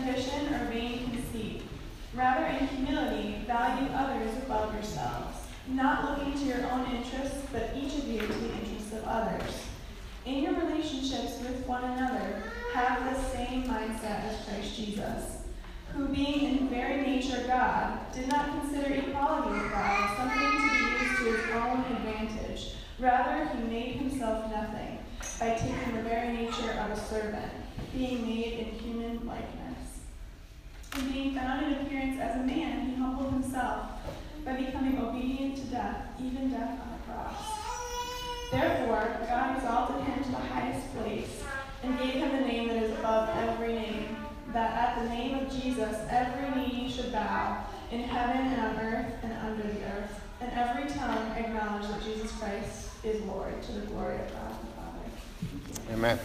ambition or vain conceit. Rather, in humility, value others above yourselves, not looking to your own interests, but each of you to the interests of others. In your relationships with one another, have the same mindset as Christ Jesus, who, being in very nature God, did not consider equality with God something to be used to his own advantage. Rather, he made himself nothing, by taking the very nature of a servant, being made in human likeness. And being found in appearance as a man, he humbled himself by becoming obedient to death, even death on the cross. Therefore, God exalted him to the highest place and gave him the name that is above every name, that at the name of Jesus every knee should bow, in heaven and on earth and under the earth, and every tongue acknowledge that Jesus Christ is Lord, to the glory of God the Father. Amen.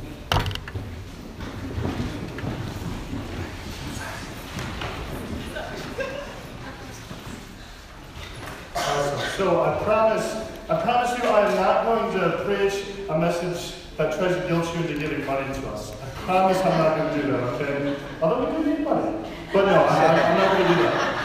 Awesome. So I promise you I am not going to preach a message that tries to guilt you into giving money to us. I promise I'm not going to do that, okay? Although we do need money. But no, I'm not going to do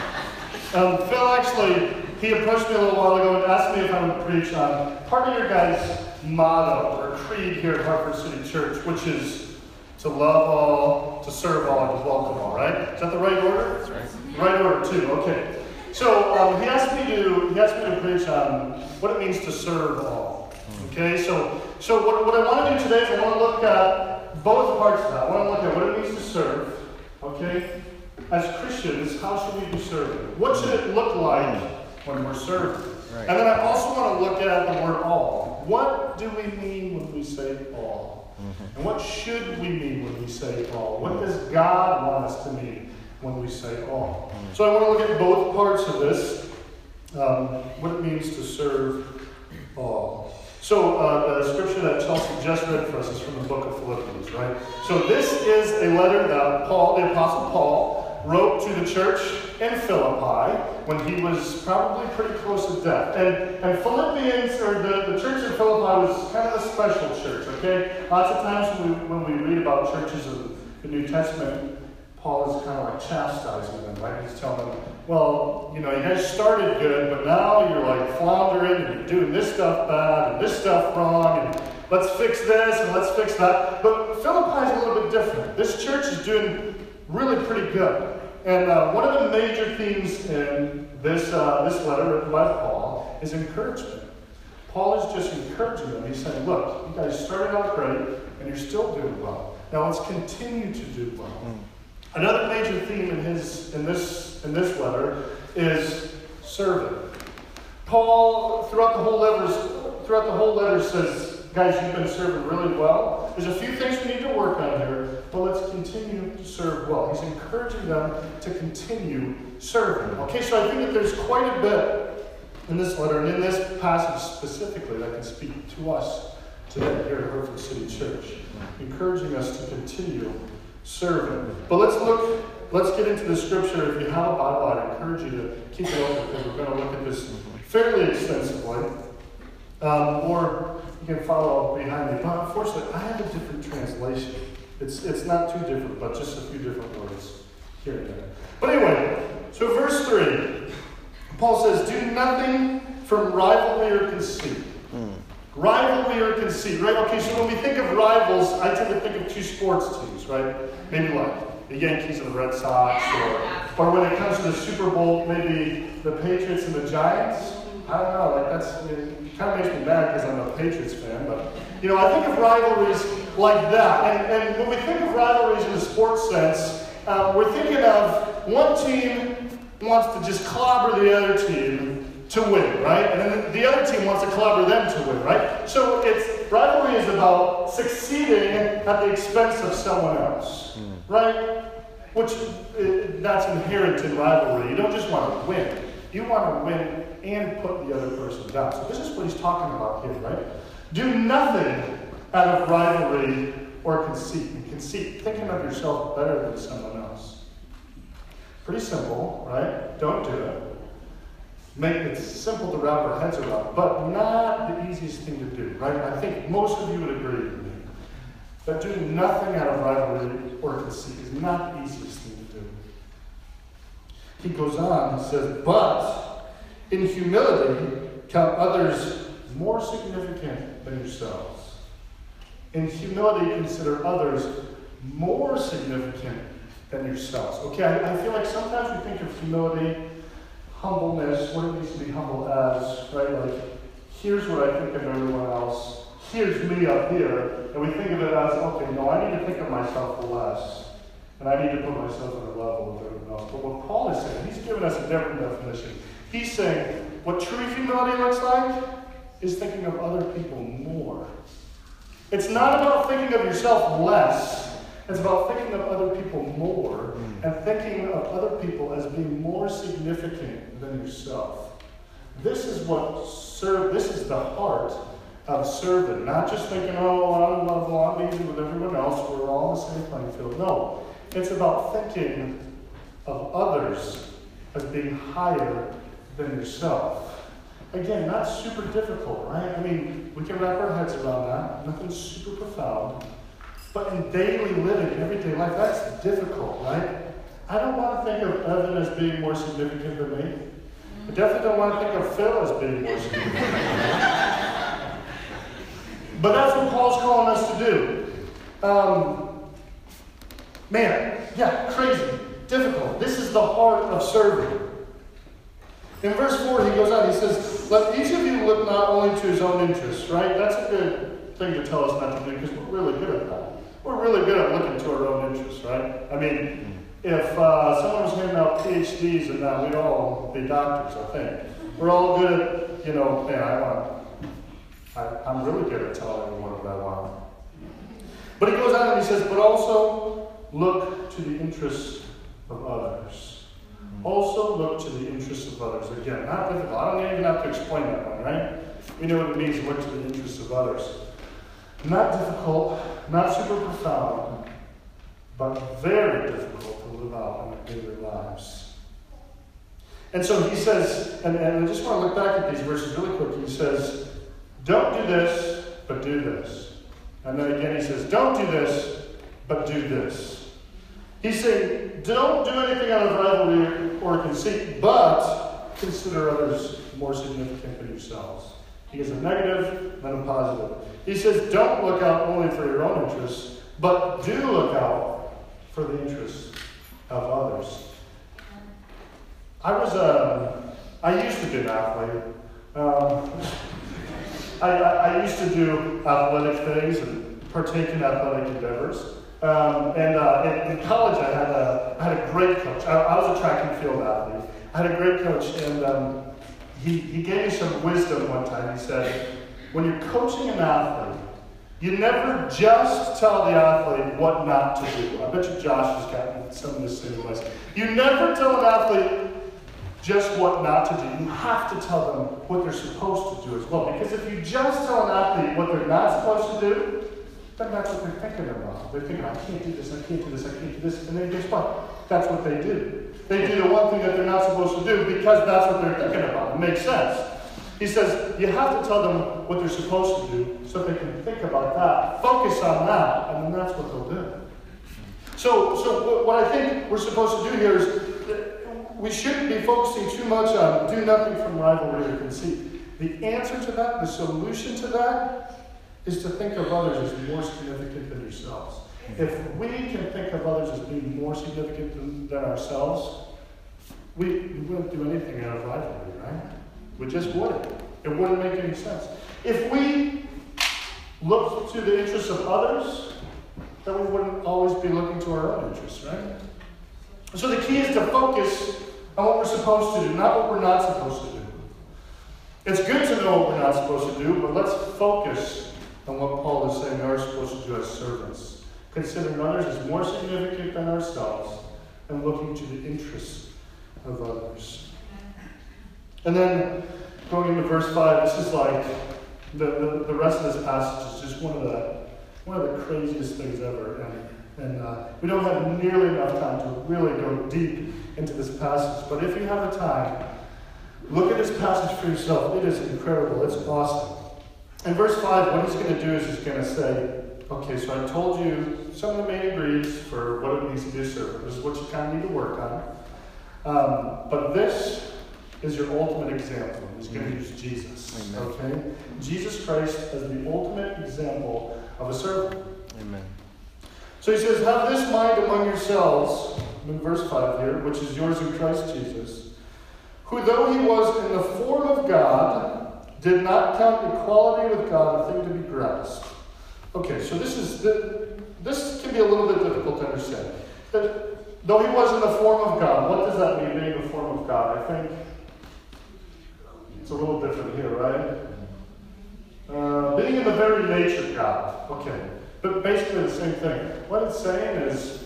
that. Phil actually, he approached me a little while ago and asked me if I would preach on part of your guys' motto or creed here at Hartford City Church, which is to love all, to serve all, and to welcome all, right? Is that the right order? That's right. Right order, too, okay. So he asked me to preach on what it means to serve all. Okay, so what I want to do today is I want to look at both parts of that. I want to look at what it means to serve. Okay, as Christians, how should we be serving? What should it look like when we're serving? Right. And then I also want to look at the word all. What do we mean when we say all? Mm-hmm. And what should we mean when we say all? What does God want us to mean when we say all? Mm-hmm. So I want to look at both parts of this, what it means to serve all. So the scripture that Chelsea just read for us is from the book of Philippians, right? So this is a letter that Paul, the Apostle Paul, wrote to the church in Philippi when he was probably pretty close to death. And Philippians, or the church in Philippi, was kind of a special church, okay? Lots of times when we read about churches of the New Testament, Paul is kind of like chastising them, right? He's telling them, well, you know, you guys started good, but now you're like floundering and you're doing this stuff bad and this stuff wrong, and let's fix this and let's fix that. But Philippi is a little bit different. This church is doing really pretty good. And one of the major themes in this letter written by Paul is encouragement. Paul is just encouraging them. He's saying, look, you guys started out great and you're still doing well. Now let's continue to do well. Another major theme in this letter is serving. Paul, throughout the whole letter, says, guys, you've been serving really well. There's a few things we need to work on here, but let's continue to serve well. He's encouraging them to continue serving. Okay, so I think that there's quite a bit in this letter and in this passage specifically that can speak to us today here at Hartford City Church, encouraging us to continue serving. But let's get into the scripture. If you have a Bible, I'd encourage you to keep it open because we're going to look at this fairly extensively. Or you can follow behind me. But unfortunately, I have a different translation. It's not too different, but just a few different words here and there. But anyway, so verse 3, Paul says, do nothing from rivalry or conceit. Rivalry or conceit, right? Okay, so when we think of rivals, I tend to think of two sports teams, right? Maybe like the Yankees and the Red Sox, or when it comes to the Super Bowl, maybe the Patriots and the Giants. I don't know, it kind of makes me mad because I'm a Patriots fan, but, you know, I think of rivalries like that. And when we think of rivalries in the sports sense, we're thinking of one team wants to just clobber the other team to win, right? And then the other team wants to clobber them to win, right? So rivalry is about succeeding at the expense of someone else, right? That's inherent in rivalry. You don't just want to win. You want to win and put the other person down. So this is what he's talking about here, right? Do nothing out of rivalry or conceit. And conceit, thinking of yourself better than someone else. Pretty simple, right? Don't do it. Make it simple to wrap our heads around, but not the easiest thing to do, right? I think most of you would agree with me. that doing nothing out of rivalry or conceit is not the easiest thing to do. He goes on, he says, but in humility count others more significant than yourselves. In humility consider others more significant than yourselves. Okay, I feel like sometimes we think of humility, humbleness, what it means to be humble as, right? Like, here's what I think of everyone else. Here's me up here. And we think of it as, okay, no, I need to think of myself less. And I need to put myself on a level with everyone else. But what Paul is saying, he's giving us a different definition. He's saying what true humility looks like is thinking of other people more. It's not about thinking of yourself less. It's about thinking of other people more and thinking of other people as being more significant than yourself. This is this is the heart of serving. Not just thinking, oh, I'm level, I'm easy with everyone else, we're all on the same playing field. No, it's about thinking of others as being higher than yourself. Again, not super difficult, right? I mean, we can wrap our heads around that. Nothing super profound. But in daily living, everyday life, that's difficult, right? I don't want to think of Evan as being more significant than me. I definitely don't want to think of Phil as being more significant than me. But that's what Paul's calling us to do. Crazy, difficult. This is the heart of serving. In verse 4, he goes on, he says, let each of you look not only to his own interests, right? That's a good thing to tell us not to do because we're really good at that. We're really good at looking to our own interests, right? I mean, if someone was handing out PhDs and that, we'd all be doctors, I think. We're all good at, I'm really good at telling everyone what I want. But he goes on and he says, but also look to the interests of others. Also look to the interests of others. Again, not difficult. I don't even have to explain that one, right? We know what it means to look to the interests of others. Not difficult, not super profound, but very difficult to live out in our daily lives. And so he says, and I just want to look back at these verses really quick. He says, don't do this, but do this. And then again he says, don't do this, but do this. He's saying, don't do anything out of rivalry or conceit, but consider others more significant than yourselves. He gives a negative and a positive. He says, don't look out only for your own interests, but do look out for the interests of others. I used to be an athlete. I used to do athletic things and partake in athletic endeavors. In college, I had a great coach. I was a track and field athlete. I had a great coach, and he gave me some wisdom one time. He said, when you're coaching an athlete, you never just tell the athlete what not to do. I bet you Josh has gotten some of this same advice. You never tell an athlete just what not to do. You have to tell them what they're supposed to do as well. Because if you just tell an athlete what they're not supposed to do, then that's what they're thinking about. They're thinking, I can't do this, I can't do this, I can't do this. And then guess what? That's what they do. They do the one thing that they're not supposed to do because that's what they're thinking about. It makes sense. He says, you have to tell them what they're supposed to do so they can think about that, focus on that, and then that's what they'll do. So what I think we're supposed to do here is we shouldn't be focusing too much on do nothing from rivalry or conceit. The answer to that, the solution to that, is to think of others as more significant than yourselves. If we can think of others as being more significant than ourselves, we wouldn't do anything out of rivalry, right? We just wouldn't. It wouldn't make any sense. If we look to the interests of others, then we wouldn't always be looking to our own interests, right? So the key is to focus on what we're supposed to do, not what we're not supposed to do. It's good to know what we're not supposed to do, but let's focus on what Paul is saying we are supposed to do as servants, considering others as more significant than ourselves and looking to the interests of others. And then going into verse 5, this is like the rest of this passage is just one of the craziest things ever. And we don't have nearly enough time to really go deep into this passage. But if you have the time, look at this passage for yourself. It is incredible. It's awesome. In verse 5, what he's going to do is he's going to say, Okay, so I told you some of the main ingredients for what it means to be a servant. This is what you kind of need to work on. But this is your ultimate example. He's going to use Jesus. Amen. Okay? Jesus Christ as the ultimate example of a servant. Amen. So he says, have this mind among yourselves, in verse 5 here, which is yours in Christ Jesus, who though he was in the form of God, did not count equality with God a thing to be grasped. Okay, so this can be a little bit difficult to understand. That though he was in the form of God, what does that mean, being in the form of God? I think it's a little different here, right? Being in the very nature of God. Okay, but basically the same thing. What it's saying is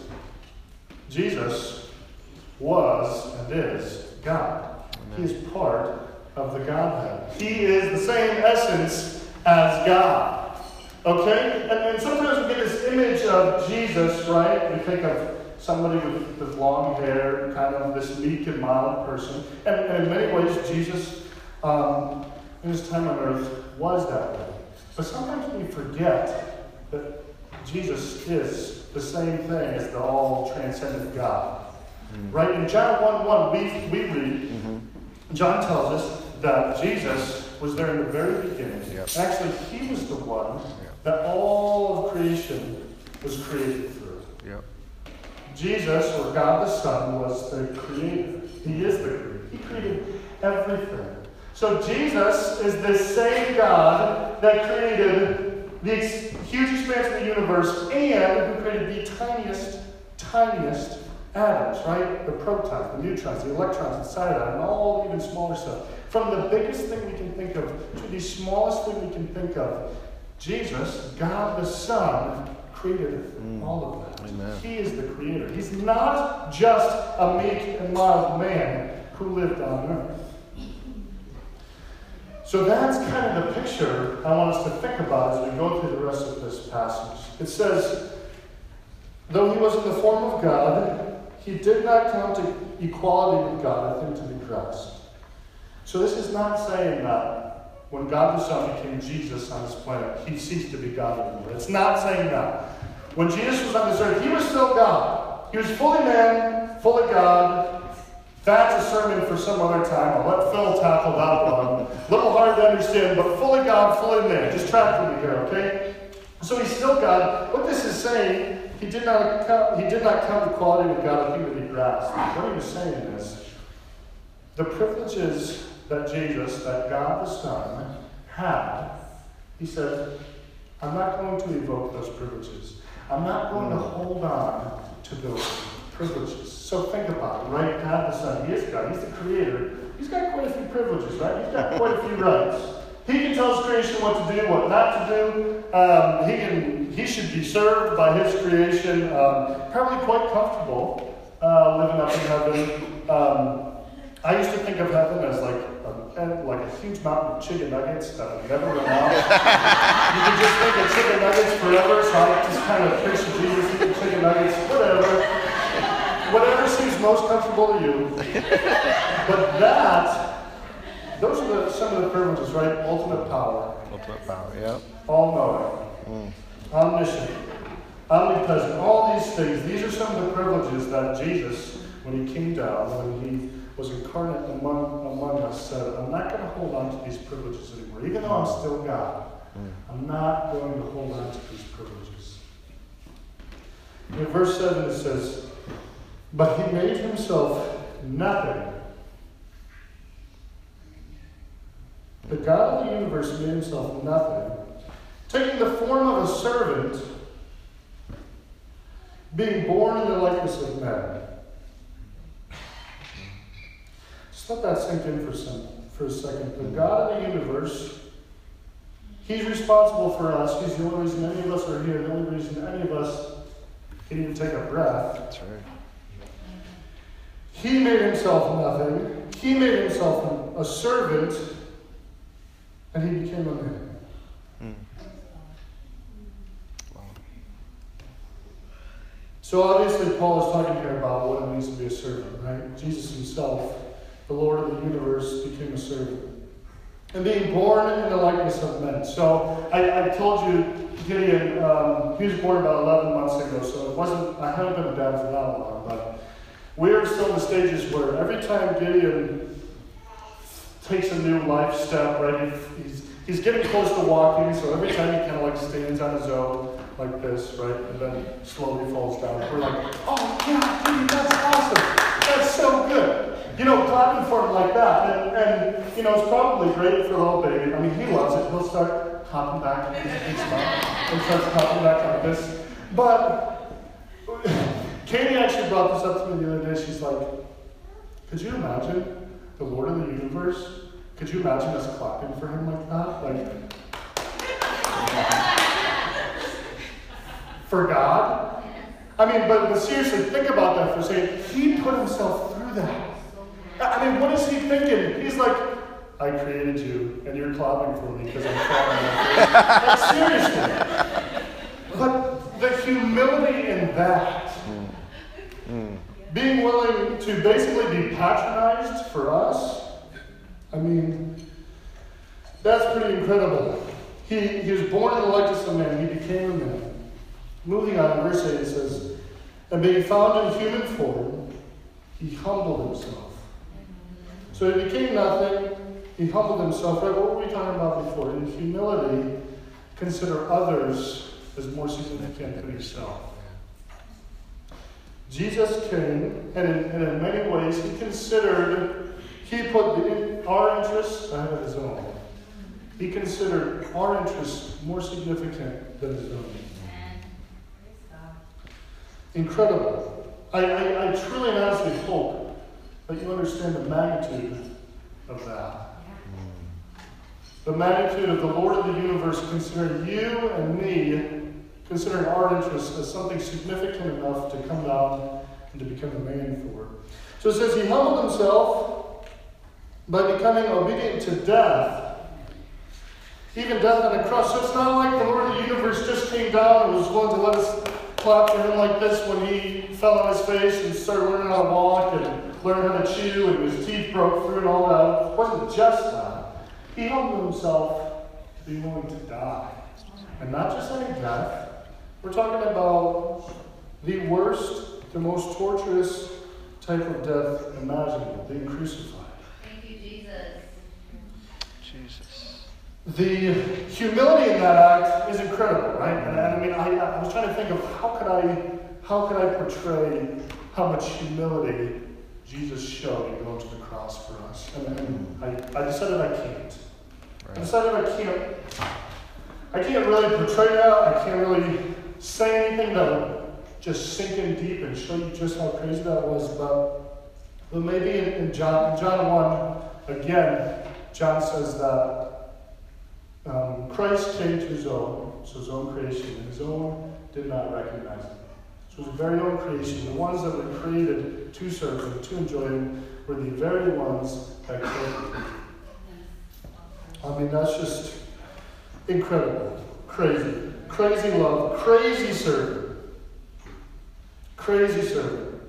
Jesus was and is God. He is part of the Godhead. He is the same essence as God. Okay? And sometimes we get this image of Jesus, right? We think of somebody with long hair, kind of this meek and mild person. And in many ways, Jesus, in his time on earth, was that way. But sometimes we forget that Jesus is the same thing as the all-transcendent God. Right? In John 1:1, we read, John tells us that Jesus was there in the very beginning. Yep. Actually, he was the one that all of creation was created through. Yep. Jesus, or God the Son, was the creator. He is the creator. He created everything. So Jesus is the same God that created the huge expanse of the universe and who created the tiniest atoms, right? The protons, the neutrons, the electrons inside of it, and all even smaller stuff. From the biggest thing we can think of to the smallest thing we can think of, Jesus, God the Son, created all of that. Amen. He is the creator. He's not just a meek and mild man who lived on earth. So that's kind of the picture I want us to think about as we go through the rest of this passage. It says, though he was in the form of God, he did not count equality with God a thing to be grasped. So this is not saying that when God the Son became Jesus on this planet, he ceased to be God anymore. It's not saying that. When Jesus was on this earth, he was still God. He was fully man, fully God. That's a sermon for some other time. I'll let Phil tackle that one. A little hard to understand, but fully God, fully man. Just track with me here, okay? So he's still God. What this is saying, he did not count equality with God a thing to be grasped. What he was saying is, the privileges that Jesus, that God the Son, had, he said, I'm not going to evoke those privileges. I'm not going to hold on to those privileges. So think about it, right? God the Son, he is God, he's the creator. He's got quite a few privileges, right? He's got quite a few rights. He can tell his creation what to do, what not to do. He should be served by his creation. Probably quite comfortable living up in heaven. I used to think of heaven as like a huge mountain of chicken nuggets that would never run out. You could just think of chicken nuggets forever, so I just kind of picture Jesus eating chicken nuggets, whatever seems most comfortable to you. But those are some of the privileges, right? Ultimate power. Ultimate power, yeah. All-knowing. Omniscient. Omnipresent. All these things, these are some of the privileges that Jesus, when he came down, when he was incarnate among us, said, I'm not going to hold on to these privileges anymore. Even though I'm still God, I'm not going to hold on to these privileges. In verse 7 it says, but he made himself nothing. The God of the universe made himself nothing, taking the form of a servant, being born in the likeness of men. Just let that sink in for a second. The God of the universe, he's responsible for us. He's the only reason any of us are here, the only reason any of us can even take a breath. That's right. He made himself nothing. He made himself a servant, and he became a man. Wow. So obviously Paul is talking here about what it means to be a servant, right? Jesus himself, the Lord of the universe, became a servant. and being born in the likeness of men. So I told you, Gideon, he was born about 11 months ago, so I haven't been a dad for that long, but we're still in the stages where every time Gideon takes a new life step, right, he's getting close to walking, so every time he kind of like stands on his own, like this, right, and then slowly falls down. We're like, oh yeah, dude, that's awesome. That's so good. Clapping for him like that. And it's probably great for a little baby. I mean, he loves it. He'll start hopping back and starts hopping back like this. But Katie actually brought this up to me the other day. She's like, could you imagine the Lord of the universe? Could you imagine us clapping for him like that? For God? I mean, but seriously, think about that for a second. He put himself through that. I mean, what is he thinking? He's like, I created you, and you're clapping for me because I'm crying. Like, seriously. But the humility in that, being willing to basically be patronized for us, I mean, that's pretty incredible. He was born in the likeness of man. He became a man. Moving on, verse 8 it says, and being found in human form, he humbled himself. So he became nothing. He humbled himself. Right? What were we talking about before? In humility, consider others as more significant than yourself. Jesus came, and in many ways, he put our interests ahead of his own. He considered our interests more significant than his own. Incredible. I truly and honestly hope that you understand the magnitude of that. The magnitude of the Lord of the universe considering you and me, considering our interests as something significant enough to come down and to become a man for. So it says he humbled himself by becoming obedient to death, even death on the cross. So it's not like the Lord of the universe just came down and was willing to let us clap for him like this when he fell on his face and started learning how to walk and learn how to chew and his teeth broke through and all that. It wasn't just that. He humbled himself to be willing to die. And not just any death. We're talking about the worst, the most torturous type of death imaginable, being crucified. Thank you, Jesus. The humility in that act is incredible, right? And I mean, I was trying to think of how could I portray how much humility Jesus showed in going to the cross for us. And I decided I can't. Right. I decided I can't really portray that. I can't really say anything that would just sink in deep and show you just how crazy that was. But maybe in John 1, again, John says that Christ came to his own, so his own creation, and his own did not recognize him. So his very own creation, the ones that were created to serve him, to enjoy him, were the very ones that killed him. I mean, that's just incredible. Crazy. Crazy love. Crazy serving. Crazy serving.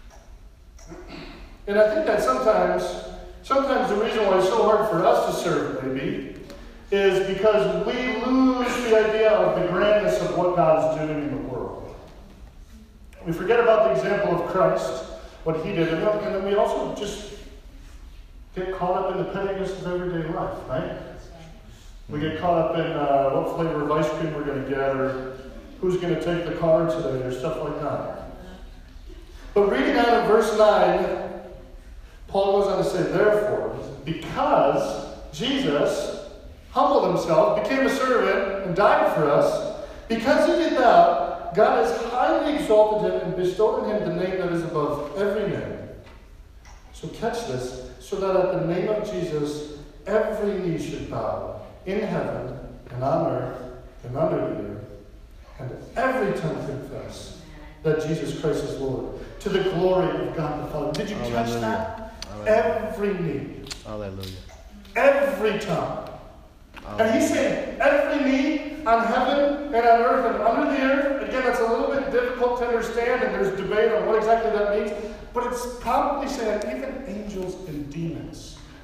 And I think that sometimes the reason why it's so hard for us to serve, maybe, is because we lose the idea of the grandness of what God is doing in the world. We forget about the example of Christ, what he did, and then we also just get caught up in the pettiness of everyday life, right? We get caught up in what flavor of ice cream we're going to get, or who's going to take the car today, or stuff like that. But reading on in verse 9, Paul goes on to say, therefore, because Jesus humbled himself, became a servant, and died for us, because he did that, God has highly exalted him and bestowed on him the name that is above every name. So catch this, so that at the name of Jesus, every knee should bow, in heaven, and on earth, and under the earth, and every tongue confess that Jesus Christ is Lord, to the glory of God the Father. Did you catch that? Every knee. Hallelujah. Every tongue. And he's saying every knee on heaven and on earth and under the earth. Again, that's a little bit difficult to understand, and there's debate on what exactly that means. But it's probably saying even angels and demons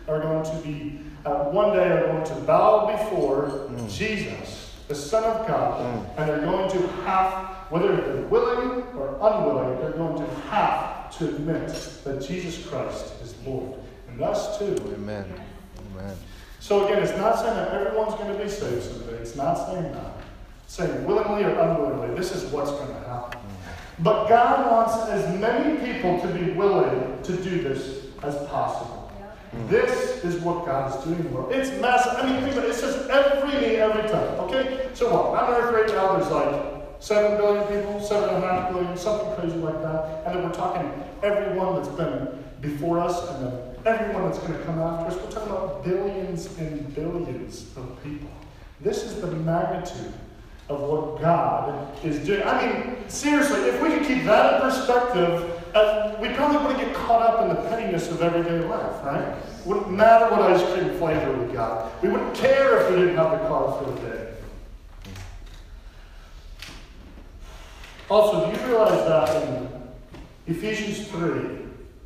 are going to be, one day are going to bow before Jesus, the Son of God, and they're going to have, whether they're willing or unwilling, they're going to have to admit that Jesus Christ is Lord. And us too. Amen. Amen. So again, it's not saying that everyone's going to be saved someday. It's not saying that. It's saying willingly or unwillingly, this is what's going to happen. But God wants as many people to be willing to do this as possible. This is what God is doing in the world. It's massive. I mean, think about it. It says every knee, every tongue. Okay? So what? On earth right now, there's like 7 billion people, 7.5 billion, something crazy like that. And then we're talking everyone that's been before us and then everyone that's going to come after us. We're talking about billions and billions of people. This is the magnitude of what God is doing. I mean, seriously, if we could keep that in perspective, we probably wouldn't get caught up in the pettiness of everyday life, right? It wouldn't matter what ice cream flavor we got. We wouldn't care if we didn't have the car for the day. Also, do you realize that in Ephesians 3,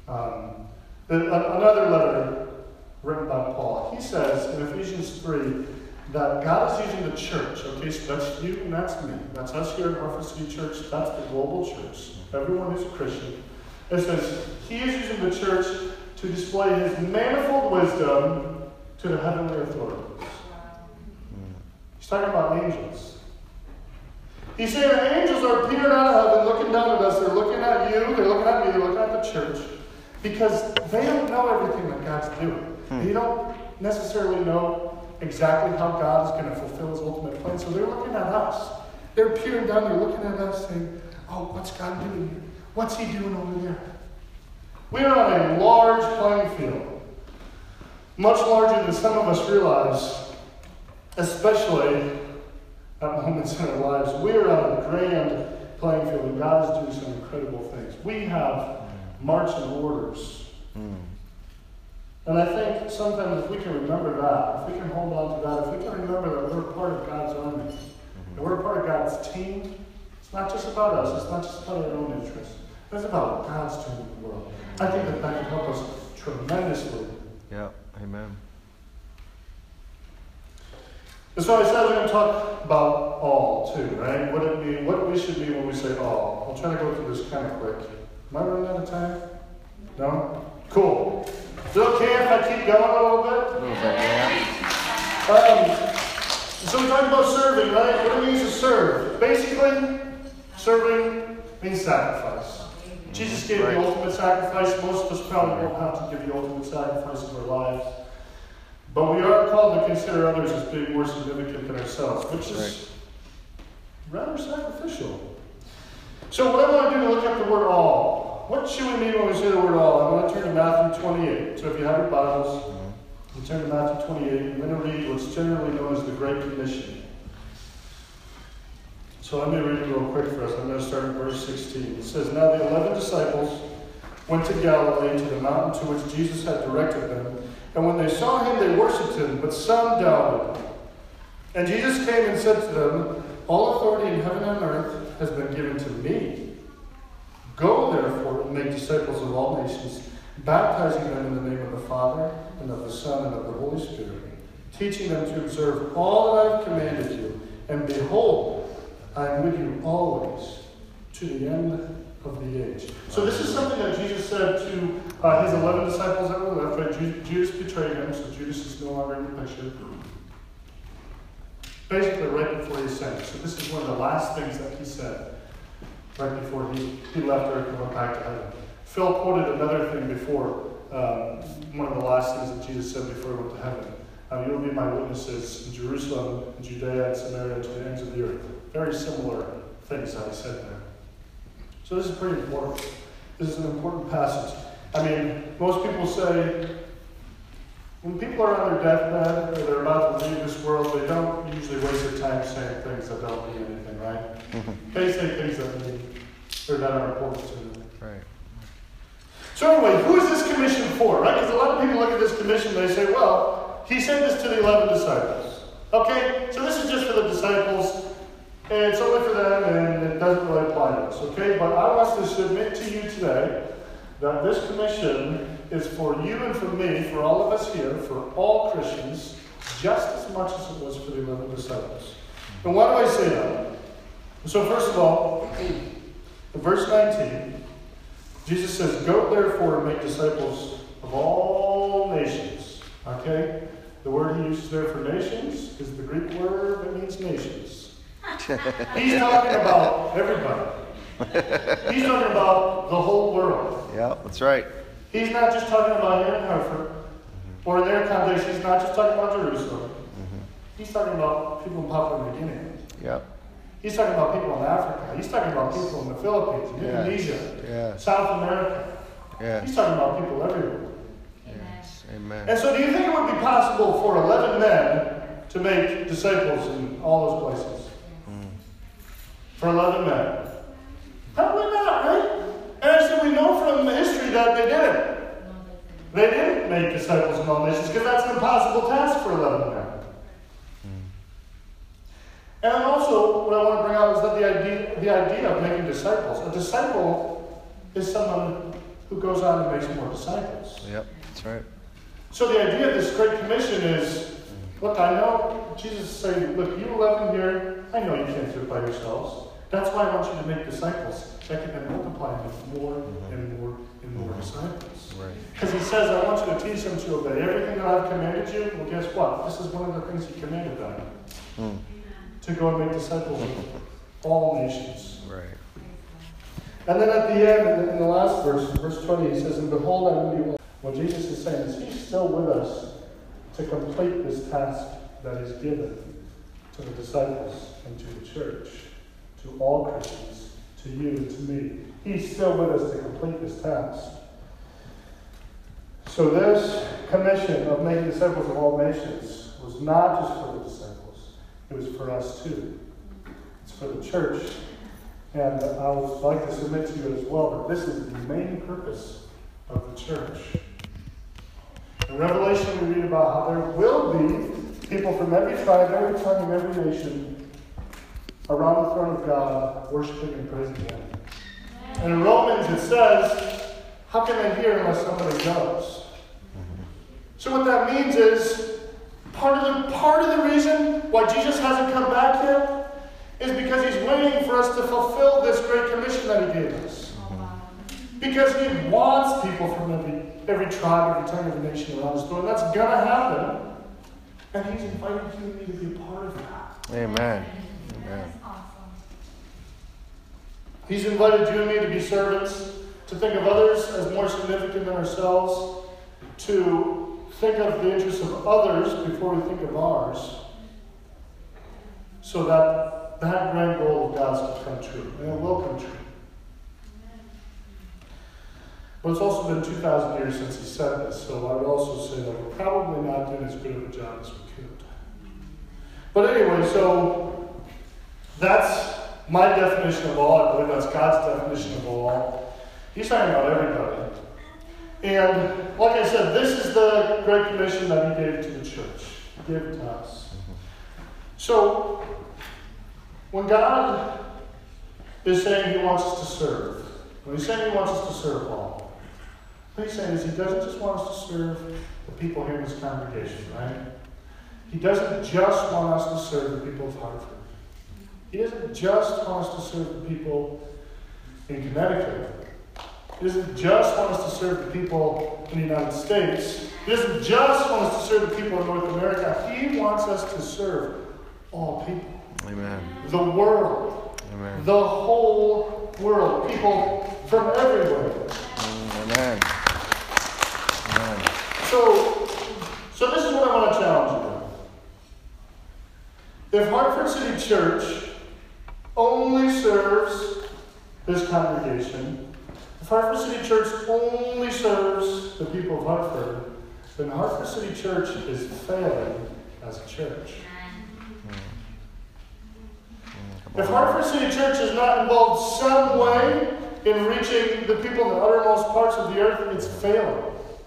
another letter written by Paul, he says in Ephesians 3 that God is using the church. Okay, so that's you and that's me. That's us here at Hartford City Church. That's the global church. Everyone who's a Christian. It says he is using the church to display his manifold wisdom to the heavenly authorities. He's talking about angels. He's saying the angels are peering out of heaven, looking down at us. They're looking at you. They're looking at me. They're looking at the church. Because they don't know everything that God's doing. They don't necessarily know exactly how God is going to fulfill his ultimate plan. So they're looking at us. They're peering down. They're looking at us saying, oh, what's God doing here? What's he doing over there? We are on a large playing field. Much larger than some of us realize, especially at moments in our lives. We are on a grand playing field, and God is doing some incredible things. We have marching orders. And I think sometimes if we can remember that, if we can hold on to that, if we can remember that we're part of God's army, and we're part of God's team, it's not just about us, it's not just about our own interests. It's about what God's doing in the world. I think that can help us tremendously. Yeah, amen. And so I said we're going to talk about all too, right? What we should mean when we say all. I'll try to go through this kind of quick. Am I running out of time? No? Cool. Is it okay if I keep going a little bit? A little bit, yeah. So we talked about serving, right? What it means to serve. Basically, serving means sacrifice. Jesus gave the ultimate sacrifice. Most of us probably won't have to give the ultimate sacrifice of our lives. But we are called to consider others as being more significant than ourselves, which is rather sacrificial. So what I want to do is look up the word all. What should we mean when we say the word all? I'm going to turn to Matthew 28. So if you have your Bibles, you turn to Matthew 28. I'm going to read what's generally known as the Great Commission. So let me read it real quick for us. I'm going to start in verse 16. It says, Now the 11 disciples went to Galilee, to the mountain to which Jesus had directed them. And when they saw him, they worshipped him, but some doubted. And Jesus came and said to them, All authority in heaven and earth has been given to me. Go, therefore, and make disciples of all nations, baptizing them in the name of the Father, and of the Son, and of the Holy Spirit, teaching them to observe all that I have commanded you. And behold, I am with you always, to the end of the age. So this is something that Jesus said to his 11 disciples that were left. Right? Judas betrayed him, so Judas is no longer in the picture. Basically, right before he ascended. So this is one of the last things that he said right before he left Earth and went back to heaven. Phil quoted another thing before, one of the last things that Jesus said before he went to heaven. You will be my witnesses in Jerusalem, in Judea, and Samaria, and to the ends of the earth. Very similar things that he said there. So this is pretty important. This is an important passage. I mean, most people say, when people are on their deathbed or they're about to leave this world, they don't usually waste their time saying things that don't mean anything, right? They say things that mean or that are important to them. Right. So anyway, who is this commission for, right? Because a lot of people look at this commission and they say, well, he sent this to the 11 disciples. Okay, so this is just for the disciples. And it's only for them, and it doesn't really apply to us, okay? But I want to submit to you today that this commission is for you and for me, for all of us here, for all Christians, just as much as it was for the 11 disciples. And why do I say that? So first of all, in verse 19, Jesus says, "Go therefore and make disciples of all nations." Okay? The word he uses there for nations is the Greek word that means nations. He's talking about everybody. He's talking about the whole world. Yeah, that's right. He's not just talking about here in Hartford or their congregation. He's not just talking about Jerusalem. He's talking about people in Papua New Guinea. Yep. He's talking about people in Africa. He's talking about people in the Philippines, Indonesia, South America. Yes. He's talking about people everywhere. Yes. Amen. And so do you think it would be possible for 11 men to make disciples in all those places? For 11 men? Probably not, right? And actually we know from the history that they didn't. They didn't make disciples in all nations because that's an impossible task for 11 men. And then also, what I want to bring out is that the idea of making disciples. A disciple is someone who goes on and makes more disciples. Yep, that's right. So the idea of this Great Commission is, look, I know Jesus is saying, look, you 11 here, I know you can't do it by yourselves. That's why I want you to make disciples that can then multiply into more and more and more disciples. Right. Because he says, I want you to teach them to obey everything that I've commanded you. Well, guess what? This is one of the things he commanded them. To go and make disciples of all nations. Right. And then at the end, in the last verse, verse 20, he says, "And behold, I will be with." What Jesus is saying is he's still with us to complete this task that is given to the disciples and to the church, to all Christians, to you and to me. He's still with us to complete this task. So this commission of making disciples of all nations was not just for the disciples. It was for us too. It's for the church. And I would like to submit to you as well that this is the main purpose of the church. In Revelation, we read about how there will be people from every tribe, every tongue, and every nation around the throne of God, worshiping and praising Him. And in Romans, it says, how can they hear unless somebody goes? So what that means is, part of the reason why Jesus hasn't come back yet is because he's waiting for us to fulfill this great commission that he gave us. Because he wants people from every tribe, every tongue, every nation around his throne. That's going to happen. And he's invited you and me to be a part of that. Amen. Amen. He's invited you and me to be servants, to think of others as more significant than ourselves, to think of the interests of others before we think of ours, so that that grand goal of God's can come true, and it will come true. But it's also been 2,000 years since he said this, so I would also say that we're probably not doing as good of a job as we could. But anyway, so that's my definition of all. I believe that's God's definition of all. He's talking about everybody. And like I said, this is the Great Commission that he gave to the church. He gave it to us. So, when God is saying he wants us to serve, when he's saying he wants us to serve all, what he's saying is he doesn't just want us to serve the people here in this congregation, right? He doesn't just want us to serve the people of Hartford. He doesn't just want us to serve the people in Connecticut. He doesn't just want us to serve the people in the United States. He doesn't just want us to serve the people in North America. He wants us to serve all people. Amen. The world. Amen. The whole world. People from everywhere. Amen. Amen. So this is what I want to challenge you with. If Hartford City Church only serves this congregation, if Hartford City Church only serves the people of Hartford, then Hartford City Church is failing as a church. If Hartford City Church is not involved some way in reaching the people in the uttermost parts of the earth, it's failing.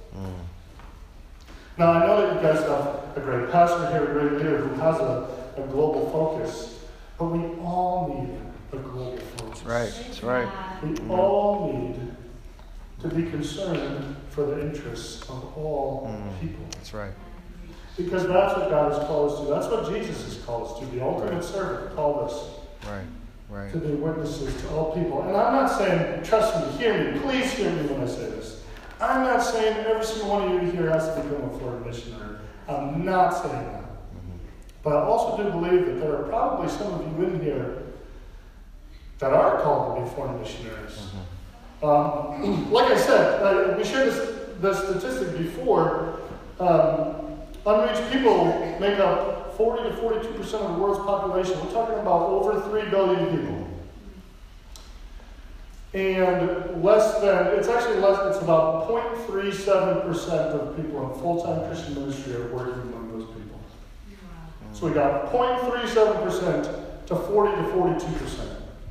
Now, I know that you guys have a great pastor here, a great leader who has a global focus, but we all need a global focus. That's right. That's right. We all need to be concerned for the interests of all people. That's right. Because that's what God has called us to. That's what Jesus has called us to. The ultimate servant called us Right. to be witnesses to all people. And I'm not saying, trust me, hear me, please hear me when I say this. I'm not saying every single one of you here has to become a foreign missionary. I'm not saying that. But I also do believe that there are probably some of you in here that are called to be foreign missionaries. Like I said, we shared this statistic before. Unreached people make up 40 to 42% of the world's population. We're talking about over 3 billion people. And it's about 0.37% of people in full-time Christian ministry are working among those people. So we got 0.37% to 40 to 42%.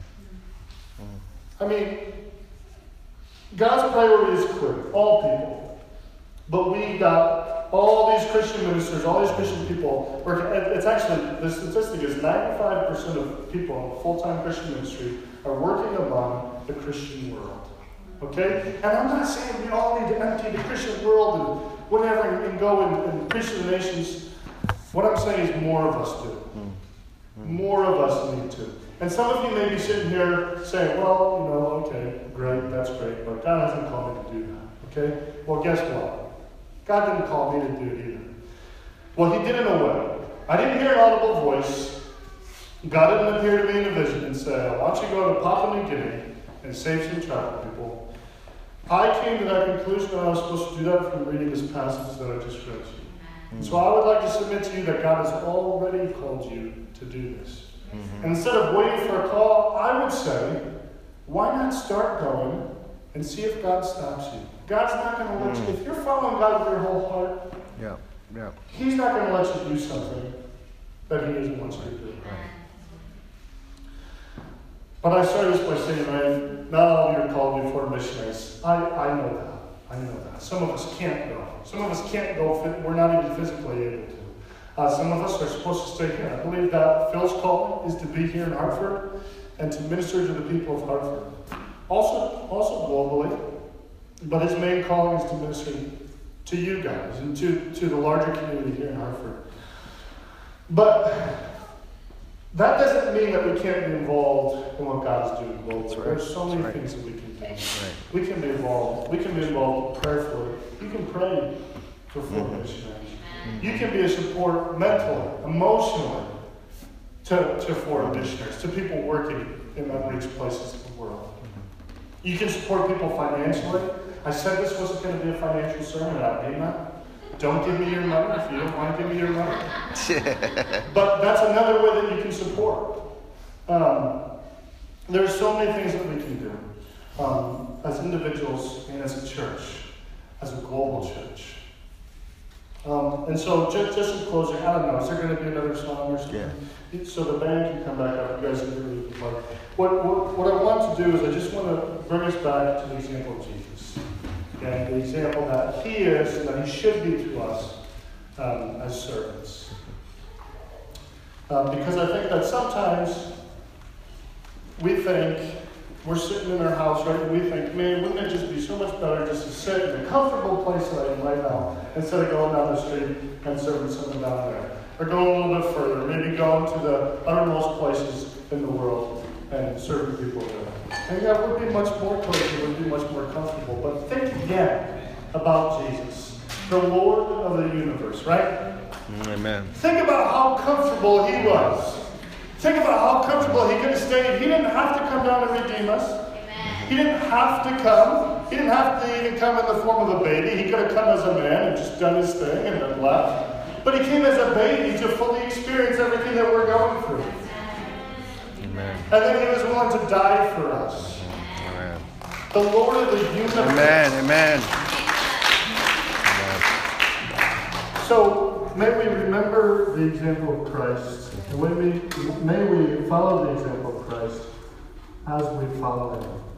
I mean, God's priority is clear, all people. But we got all these Christian ministers, all these Christian people working. It's actually, the statistic is 95% of people in full-time Christian ministry are working among the Christian world. Okay? And I'm not saying we all need to empty the Christian world and whatever and go and preach to the nations. What I'm saying is more of us do. More of us need to. And some of you may be sitting here saying, well, okay, great, that's great, but God hasn't called me to do that. Okay? Well, guess what? God didn't call me to do it either. Well, He did in a way. I didn't hear an audible voice. God didn't appear to me in a vision and say, I want you to go to Papua New Guinea and save some tribal people. I came to that conclusion that I was supposed to do that from reading this passage that I just read to you. And so I would like to submit to you that God has already called you to do this. And instead of waiting for a call, I would say, why not start going and see if God stops you? God's not going to let you, if you're following God with your whole heart, He's not going to let you do something that He doesn't want you to do. But I started this by saying, man, not all of you are called to be foreign missionaries. I know that. I know that. Some of us can't go. Some of us can't go. We're not even physically able to. Some of us are supposed to stay here. I believe that Phil's calling is to be here in Hartford and to minister to the people of Hartford. Also globally, but his main calling is to minister to you guys and to the larger community here in Hartford. But that doesn't mean that we can't be involved in what God is doing globally. Right. There's so many things that we can do. Right. We can be involved. We can be involved prayerfully. You can pray for foreign missionaries. You can be a support mentally, emotionally to foreign missionaries, to people working in unreached places of the world. You can support people financially. I said this wasn't going to be a financial sermon. I mean that. Don't give me your money if you don't want to give me your money. But that's another way that you can support. There's so many things that we can do as individuals and as a church, as a global church. And so just in closing, I don't know, is there going to be another song or something? Yeah. So the band can come back up. You guys can do it. What I want to do is I just want to bring us back to the example of Jesus. And the example that He is and that He should be to us as servants. Because I think that sometimes we think, we're sitting in our house, right, and we think, man, wouldn't it just be so much better just to sit in a comfortable place that I am right now instead of going down the street and serving someone down there? Or going a little bit further, maybe going to the uttermost places in the world and serving people there. And that would be much more cozy, it would be much more comfortable. But think again about Jesus, the Lord of the universe, right? Amen. Think about how comfortable He was. Think about how comfortable He could have stayed. He didn't have to come down and redeem us. Amen. He didn't have to come. He didn't have to even come in the form of a baby. He could have come as a man and just done His thing and then left. But He came as a baby to fully experience everything that we're going through. Amen. And then He was willing to die for us. Amen. The Lord of the universe. Amen. Amen. So, may we remember the example of Christ. And may we follow the example of Christ as we follow Him.